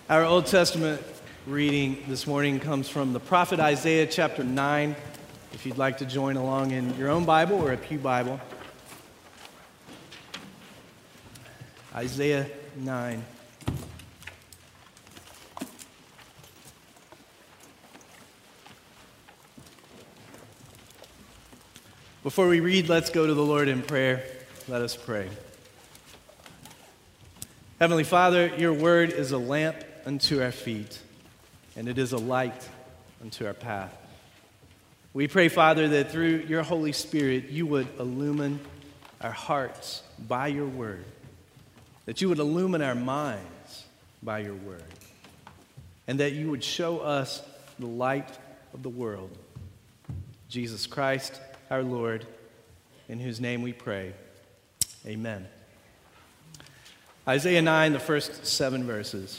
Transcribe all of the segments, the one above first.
Our Old Testament reading this morning comes from the prophet Isaiah chapter 9. If you'd like to join along in your own Bible or a pew Bible. Isaiah 9. Before we read, let's go to the Lord in prayer. Let us pray. Heavenly Father, your word is a lamp unto our feet, and it is a light unto our path. We pray, Father, that through your Holy Spirit, you would illumine our hearts by your word, that you would illumine our minds by your word, and that you would show us the light of the world, Jesus Christ, our Lord, in whose name we pray. Amen. Isaiah 9, the first 7 verses.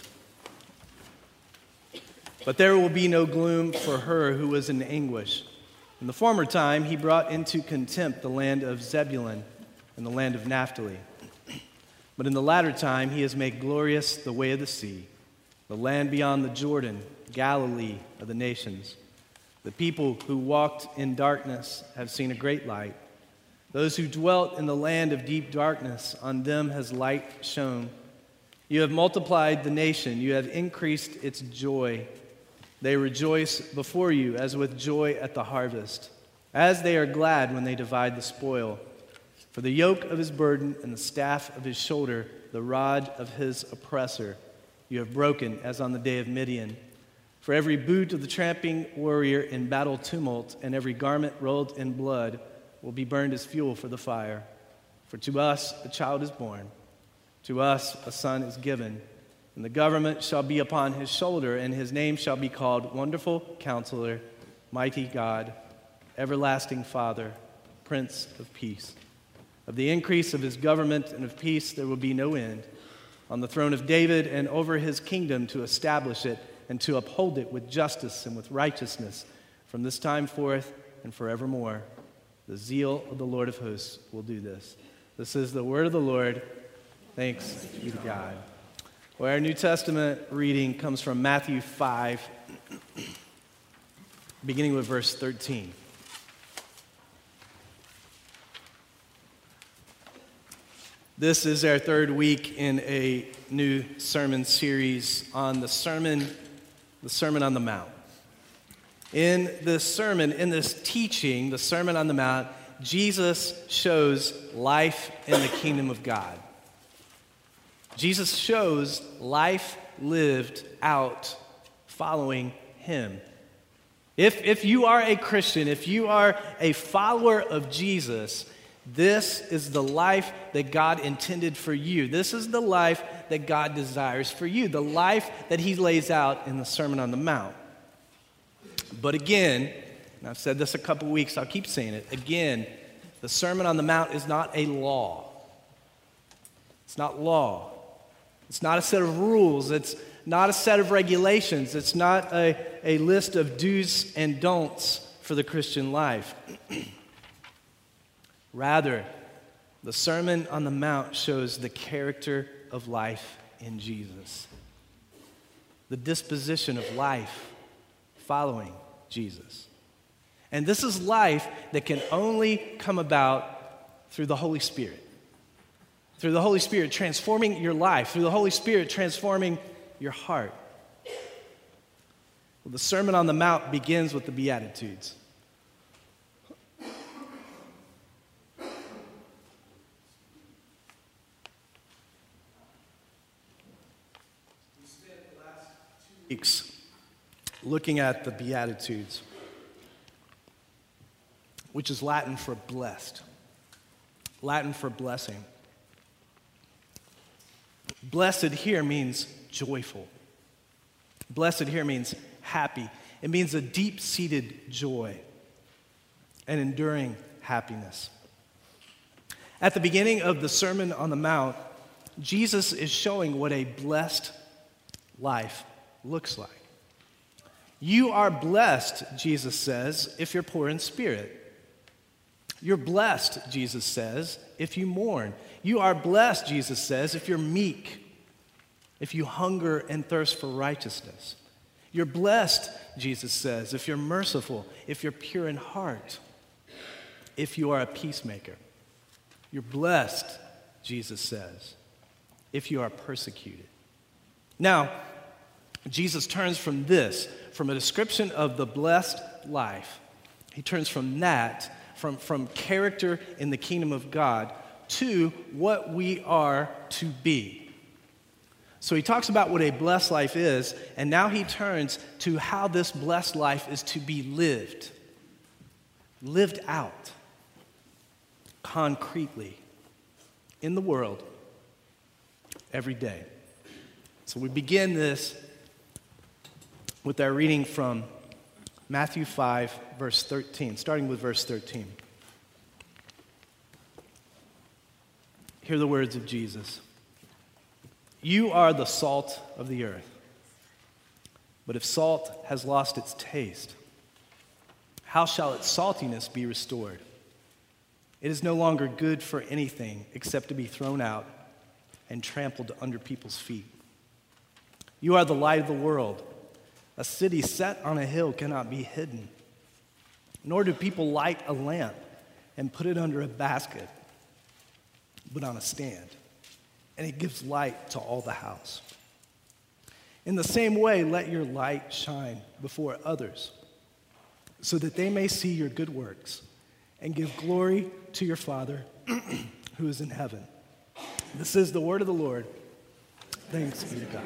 But there will be no gloom for her who was in anguish. In the former time he brought into contempt the land of Zebulun and the land of Naphtali. But in the latter time he has made glorious the way of the sea, the land beyond the Jordan, Galilee of the nations. The people who walked in darkness have seen a great light. Those who dwelt in the land of deep darkness, on them has light shone. You have multiplied the nation. You have increased its joy. They rejoice before you as with joy at the harvest, as they are glad when they divide the spoil. For the yoke of his burden and the staff of his shoulder, the rod of his oppressor, you have broken as on the day of Midian. For every boot of the tramping warrior in battle tumult and every garment rolled in blood will be burned as fuel for the fire. For to us a child is born, to us a son is given, and the government shall be upon his shoulder, and his name shall be called Wonderful Counselor, Mighty God, Everlasting Father, Prince of Peace. Of the increase of his government and of peace there will be no end, on the throne of David and over his kingdom, to establish it and to uphold it with justice and with righteousness from this time forth and forevermore. The zeal of the Lord of hosts will do this. This is the word of the Lord. Thanks be to God. Well, our New Testament reading comes from Matthew 5, beginning with verse 13. This is our third week in a new sermon series on the Sermon on the Mount. In this sermon, in this teaching, the Sermon on the Mount, Jesus shows life in the kingdom of God. Jesus shows life lived out following him. If you are a Christian, if you are a follower of Jesus, this is the life that God intended for you. This is the life that God desires for you, the life that he lays out in the Sermon on the Mount. But again, and I've said this a couple weeks, I'll keep saying it, again, the Sermon on the Mount is not a law. It's not law. It's not a set of rules. It's not a set of regulations. It's not a list of do's and don'ts for the Christian life. Rather, the Sermon on the Mount shows the character of life in Jesus, the disposition of life following Jesus. And this is life that can only come about through the Holy Spirit. Through the Holy Spirit transforming your life, through the Holy Spirit transforming your heart. Well, the Sermon on the Mount begins with the Beatitudes. Weeks looking at the Beatitudes, which is Latin for blessed, Latin for blessing. Blessed here means joyful. Blessed here means happy. It means a deep-seated joy, an enduring happiness. At the beginning of the Sermon on the Mount, Jesus is showing what a blessed life looks like. You are blessed, Jesus says, if you're poor in spirit. You're blessed, Jesus says, if you mourn. You are blessed, Jesus says, if you're meek. if you hunger and thirst for righteousness. You're blessed, Jesus says, if you're merciful, if you're pure in heart, if you are a peacemaker. You're blessed, Jesus says, if you are persecuted. Now, Jesus turns from a description of the blessed life. He turns from that, from character in the kingdom of God, to what we are to be. So he talks about what a blessed life is, and now he turns to how this blessed life is to be lived out, concretely, in the world, every day. So we begin this with our reading from Matthew 5, verse 13, starting with verse 13. Hear the words of Jesus. You are the salt of the earth. But if salt has lost its taste, how shall its saltiness be restored? It is no longer good for anything except to be thrown out and trampled under people's feet. You are the light of the world. A city set on a hill cannot be hidden. Nor do people light a lamp and put it under a basket, but on a stand, and it gives light to all the house. In the same way, let your light shine before others, so that they may see your good works and give glory to your Father who is in heaven. This is the word of the Lord. Thanks be to God.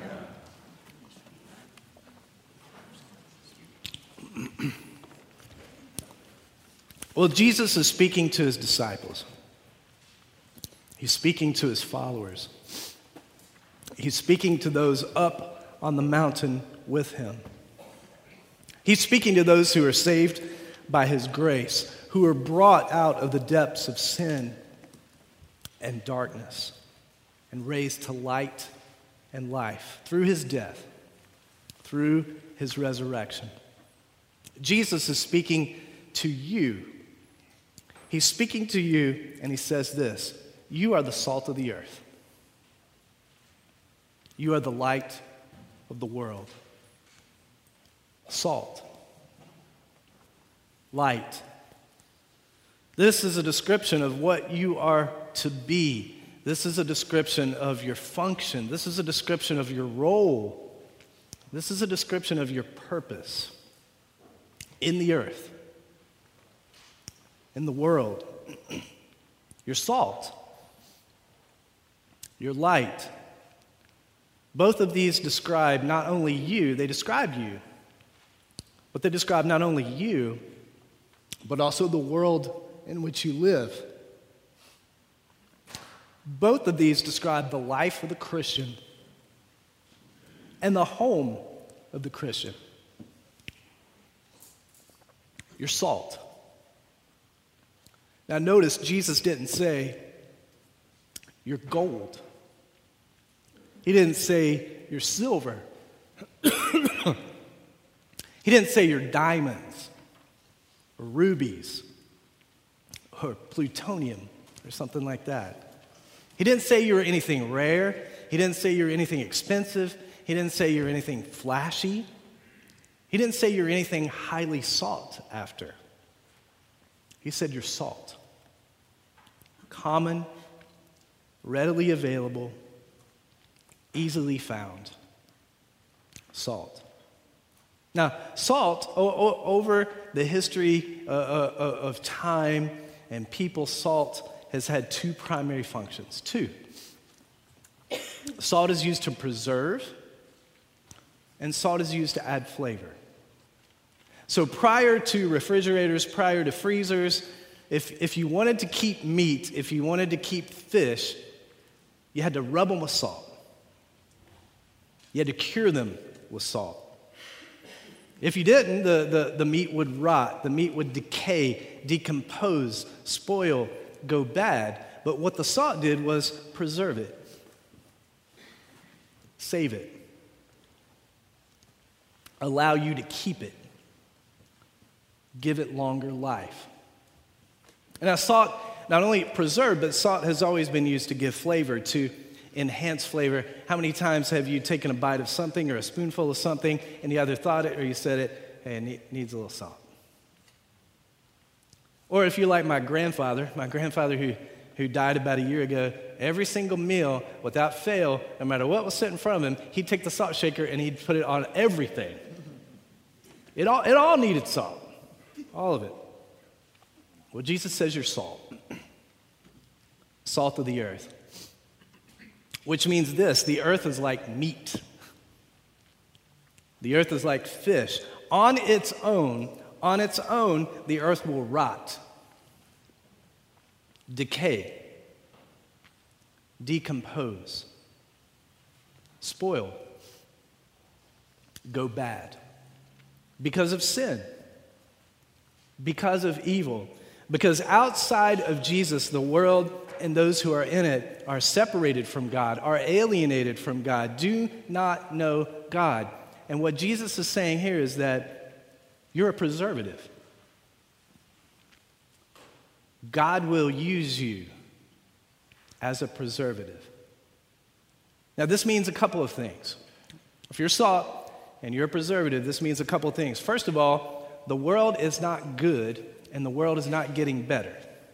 Well, Jesus is speaking to his disciples. He's speaking to his followers. He's speaking to those up on the mountain with him. He's speaking to those who are saved by his grace, who are brought out of the depths of sin and darkness and raised to light and life through his death, through his resurrection. Jesus is speaking to you. He's speaking to you, and he says this: you are the salt of the earth. You are the light of the world. Salt. Light. This is a description of what you are to be. This is a description of your function. This is a description of your role. This is a description of your purpose in the earth, in the world. You're salt. You're light. Both of these describe not only you, they describe you, but they describe not only you, but also the world in which you live. Both of these describe the life of the Christian and the home of the Christian. You're salt. Now notice Jesus didn't say you're gold. He didn't say you're silver. He didn't say you're diamonds or rubies or plutonium or something like that. He didn't say you were anything rare. He didn't say you're anything expensive. He didn't say you're anything flashy. He didn't say you're anything highly sought after. He said you're salt. Common, readily available, easily found. Salt. Now, salt, over the history of time and people, salt has had two primary functions. Two. Salt is used to preserve, and salt is used to add flavor. So prior to refrigerators, prior to freezers, if you wanted to keep meat, if you wanted to keep fish, you had to rub them with salt. You had to cure them with salt. If you didn't, the meat would rot, the meat would decay, decompose, spoil, go bad. But what the salt did was preserve it, save it, allow you to keep it, give it longer life. And now salt not only preserved, but salt has always been used to give flavor, to enhance flavor. How many times have you taken a bite of something or a spoonful of something and you either thought it or you said it, hey, it needs a little salt? Or if you're like my grandfather who died about a year ago, every single meal, without fail, no matter what was set in front of him, he'd take the salt shaker and he'd put it on everything. It all needed salt, all of it. Well, Jesus says you're salt, salt of the earth, which means this: the earth is like meat. The earth is like fish. On its own, the earth will rot, decay, decompose, spoil, go bad because of sin, because of evil. Because outside of Jesus, the world and those who are in it are separated from God, are alienated from God, do not know God. And what Jesus is saying here is that you're a preservative. God will use you as a preservative. Now, this means a couple of things. If you're salt and you're a preservative, this means a couple of things. First of all, the world is not good and the world is not getting better.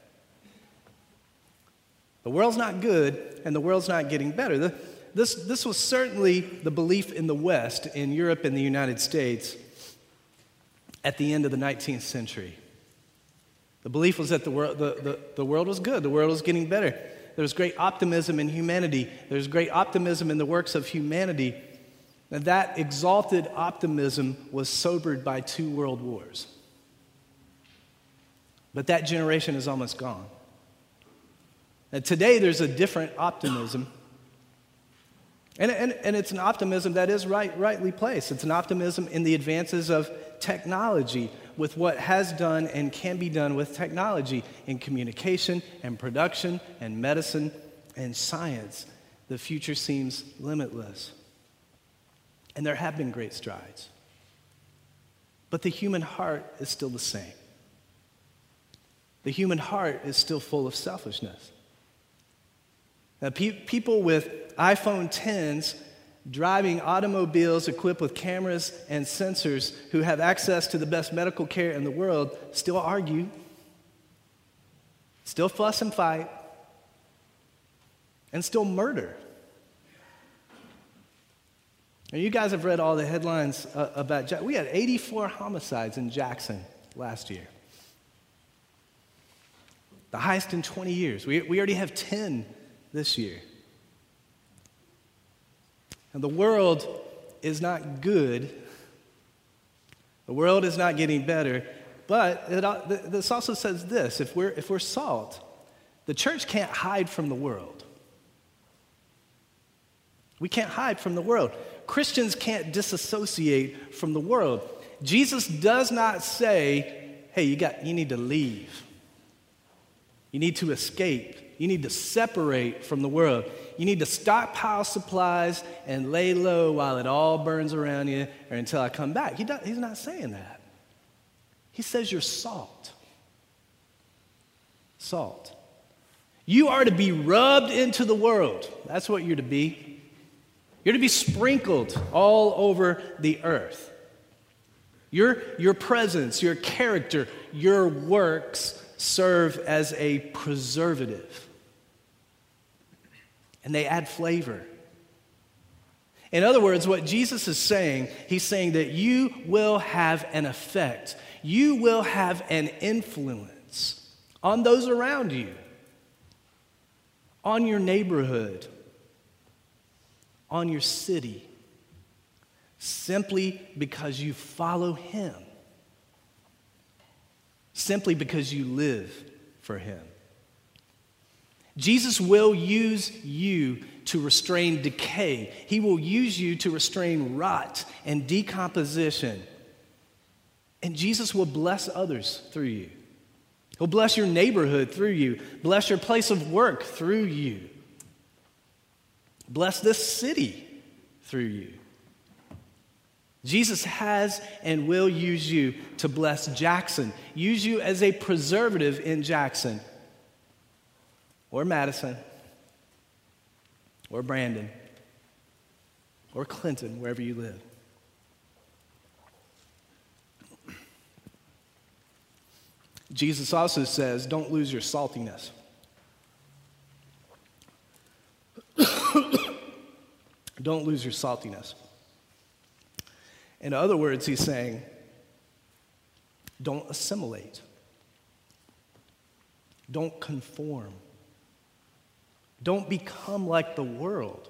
The world's not good and the world's not getting better. This was certainly the belief in the West, in Europe and the United States, at the end of the 19th century. The belief was that the world was good, the world was getting better. There was great optimism in humanity. There's great optimism in the works of humanity. And that exalted optimism was sobered by 2 world wars. But that generation is almost gone. And today there's a different optimism. And it's an optimism that is rightly placed. It's an optimism in the advances of technology, with what has done and can be done with technology in communication and production and medicine and science. The future seems limitless. And there have been great strides. But the human heart is still the same. The human heart is still full of selfishness. Now, people with iPhone 10s driving automobiles equipped with cameras and sensors who have access to the best medical care in the world still argue, still fuss and fight, and still murder. And you guys have read all the headlines about Jackson. We had 84 homicides in Jackson last year. The highest in 20 years. We already have 10 this year. And the world is not good. The world is not getting better. But this also says this: if we're salt, the church can't hide from the world. We can't hide from the world. Christians can't disassociate from the world. Jesus does not say, hey, you need to leave. You need to escape. You need to separate from the world. You need to stockpile supplies and lay low while it all burns around you or until I come back. He's not saying that. He says you're salt. Salt. You are to be rubbed into the world. That's what you're to be. You're to be sprinkled all over the earth. Your presence, your character, your works serve as a preservative. And they add flavor. In other words, what Jesus is saying, he's saying that you will have an effect. You will have an influence on those around you, on your neighborhood, on your city, simply because you follow him. Simply because you live for him. Jesus will use you to restrain decay. He will use you to restrain rot and decomposition. And Jesus will bless others through you. He'll bless your neighborhood through you. Bless your place of work through you. Bless this city through you. Jesus has and will use you to bless Jackson, use you as a preservative in Jackson or Madison or Brandon or Clinton, wherever you live. Jesus also says, don't lose your saltiness. Don't lose your saltiness. In other words, he's saying, don't assimilate. Don't conform. Don't become like the world.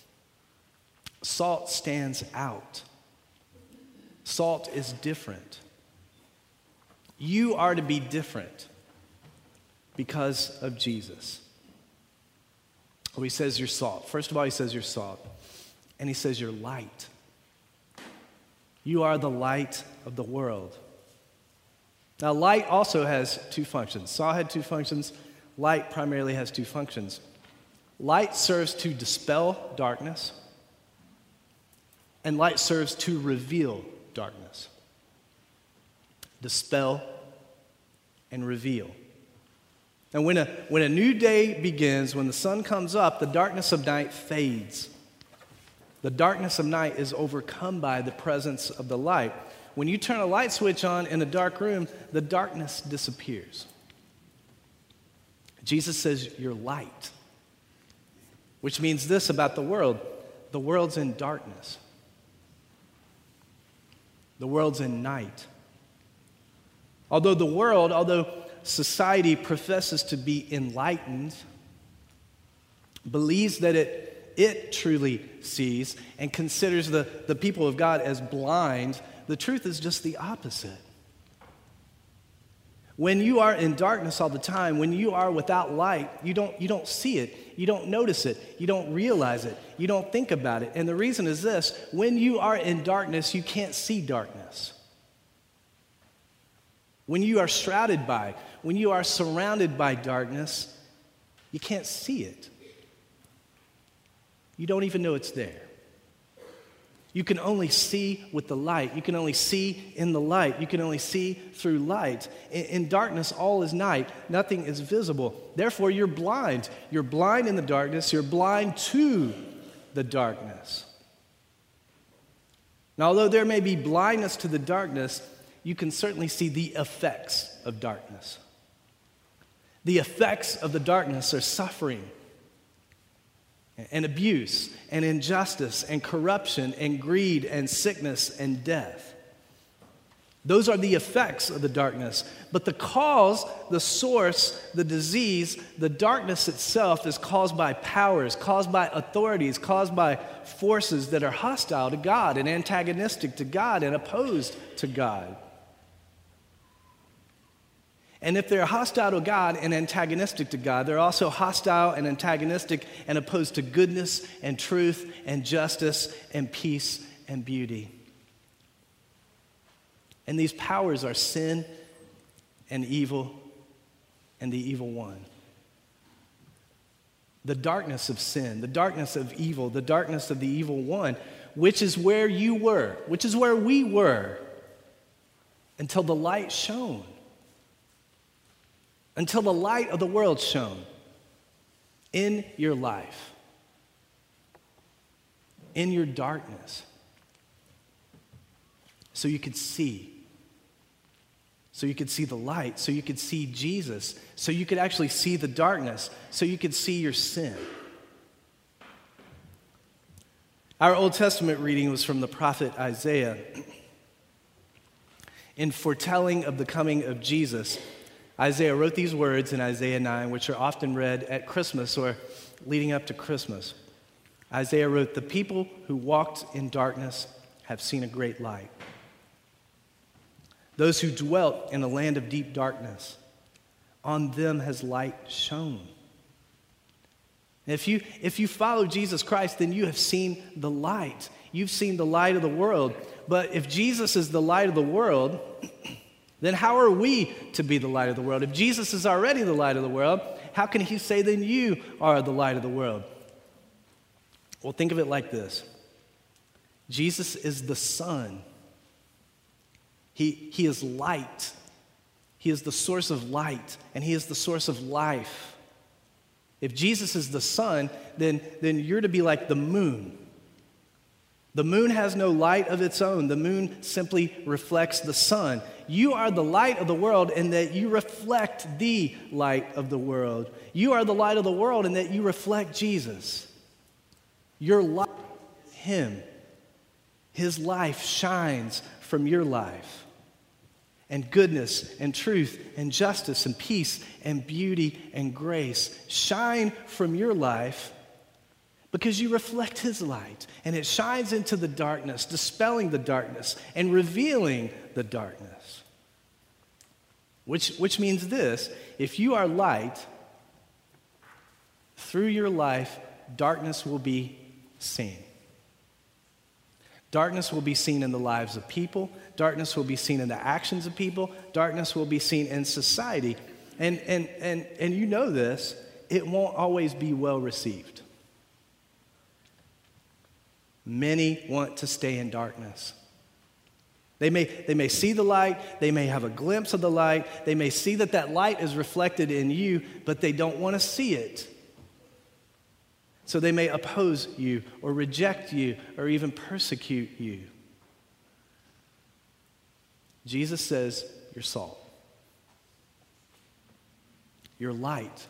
Salt stands out. Salt is different. You are to be different because of Jesus. Oh, he says you're salt. First of all, he says you're salt. And he says you're light. You are the light of the world. Now, light also has two functions. Salt had two functions. Light primarily has two functions. Light serves to dispel darkness, and light serves to reveal darkness. Dispel and reveal. And when a new day begins, when the sun comes up, the darkness of night fades. The darkness of night is overcome by the presence of the light. When you turn a light switch on in a dark room, the darkness disappears. Jesus says, you're light. Which means this about the world. The world's in darkness. The world's in night. Although society professes to be enlightened, believes that it truly sees, and considers the people of God as blind, the truth is just the opposite. When you are in darkness all the time, when you are without light, you don't see it, you don't notice it, you don't realize it, you don't think about it. And the reason is this: when you are in darkness, you can't see darkness. When you are shrouded by, when you are surrounded by darkness, you can't see it. You don't even know it's there. You can only see with the light. You can only see in the light. You can only see through light. In darkness, all is night. Nothing is visible. Therefore, you're blind. You're blind in the darkness. You're blind to the darkness. Now, although there may be blindness to the darkness, you can certainly see the effects of darkness. The effects of the darkness are suffering and abuse and injustice and corruption and greed and sickness and death. Those are the effects of the darkness. But the cause, the source, the disease, the darkness itself is caused by powers, caused by authorities, caused by forces that are hostile to God and antagonistic to God and opposed to God. And if they're hostile to God and antagonistic to God, they're also hostile and antagonistic and opposed to goodness and truth and justice and peace and beauty. And these powers are sin and evil and the evil one. The darkness of sin, the darkness of evil, the darkness of the evil one, which is where you were, which is where we were until the light shone. Until the light of the world shone in your life, in your darkness, so you could see. So you could see the light, so you could see Jesus, so you could actually see the darkness, so you could see your sin. Our Old Testament reading was from the prophet Isaiah. In foretelling of the coming of Jesus, Isaiah wrote these words in Isaiah 9, which are often read at Christmas or leading up to Christmas. Isaiah wrote, "The people who walked in darkness have seen a great light. Those who dwelt in a land of deep darkness, on them has light shone." If you follow Jesus Christ, then you have seen the light. You've seen the light of the world. But if Jesus is the light of the world, then how are we to be the light of the world? If Jesus is already the light of the world, how can he say then you are the light of the world? Well, think of it like this. Jesus is the sun. He is light. He is the source of light, and he is the source of life. If Jesus is the sun, then you're to be like the moon. The moon has no light of its own. The moon simply reflects the sun. You are the light of the world in that you reflect the light of the world. You are the light of the world in that you reflect Jesus. Your light is Him. His life shines from your life. And goodness and truth and justice and peace and beauty and grace shine from your life because you reflect His light. And it shines into the darkness, dispelling the darkness and revealing the darkness. Which means this: if you are light, through your life, darkness will be seen. Darkness will be seen in the lives of people. Darkness will be seen in the actions of people. Darkness will be seen in society. And you know this, it won't always be well received. Many want to stay in darkness. They may see the light. They may have a glimpse of the light. They may see that light is reflected in you, but they don't want to see it. So they may oppose you or reject you or even persecute you. Jesus says, you're salt. You're light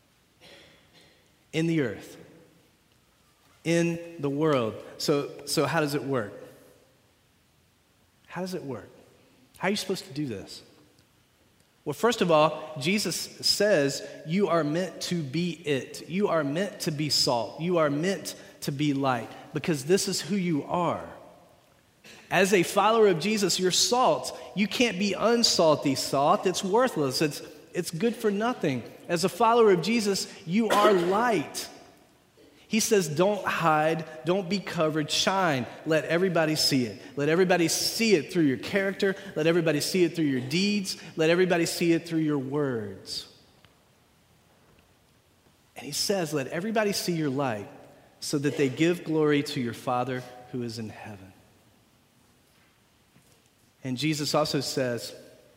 in the earth, in the world. So how does it work? How does it work? How are you supposed to do this? Well, first of all, Jesus says you are meant to be it. You are meant to be salt. You are meant to be light because this is who you are. As a follower of Jesus, you're salt. You can't be unsalty salt. It's worthless. It's good for nothing. As a follower of Jesus, you are light. He says, don't hide, don't be covered, shine. Let everybody see it. Let everybody see it through your character. Let everybody see it through your deeds. Let everybody see it through your words. And he says, let everybody see your light so that they give glory to your Father who is in heaven. And Jesus also says,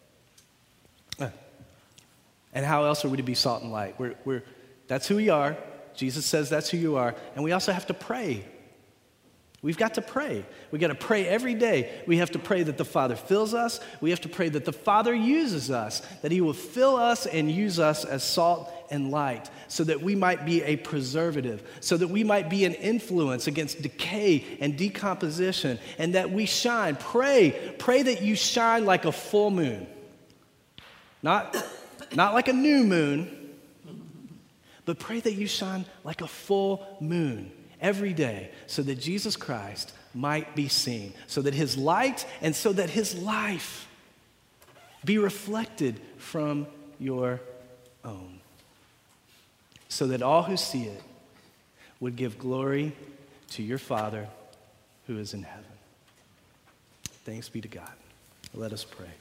and how else are we to be salt and light? That's who we are. Jesus says that's who you are. And we also have to pray. We've got to pray. We've got to pray every day. We have to pray that the Father fills us. We have to pray that the Father uses us, that He will fill us and use us as salt and light so that we might be a preservative, so that we might be an influence against decay and decomposition, and that we shine. Pray that you shine like a full moon. Not like a new moon, but pray that you shine like a full moon every day so that Jesus Christ might be seen, so that His light and so that His life be reflected from your own, so that all who see it would give glory to your Father who is in heaven. Thanks be to God. Let us pray.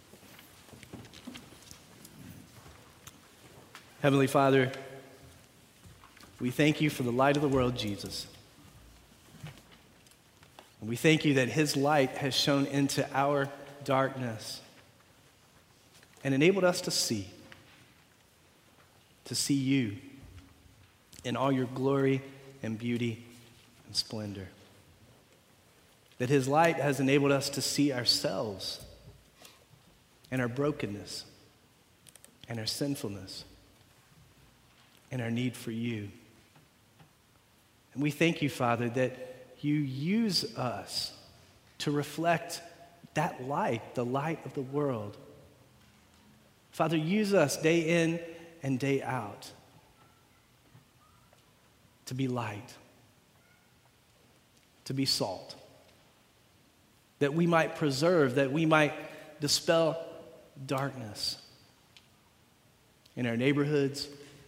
Heavenly Father, we thank you for the light of the world, Jesus. And we thank you that His light has shone into our darkness and enabled us to see you in all your glory and beauty and splendor. That His light has enabled us to see ourselves and our brokenness and our sinfulness and our need for you. And we thank you, Father, that you use us to reflect that light, the light of the world. Father, use us day in and day out to be light, to be salt, that we might preserve, that we might dispel darkness in our neighborhoods,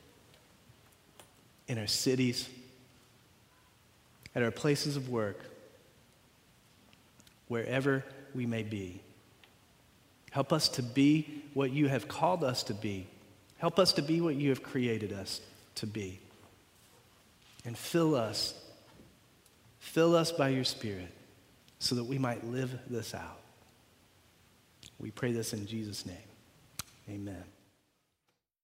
in our cities, at our places of work, wherever we may be. Help us to be what you have called us to be. Help us to be what you have created us to be. And fill us by your Spirit so that we might live this out. We pray this in Jesus' name. Amen.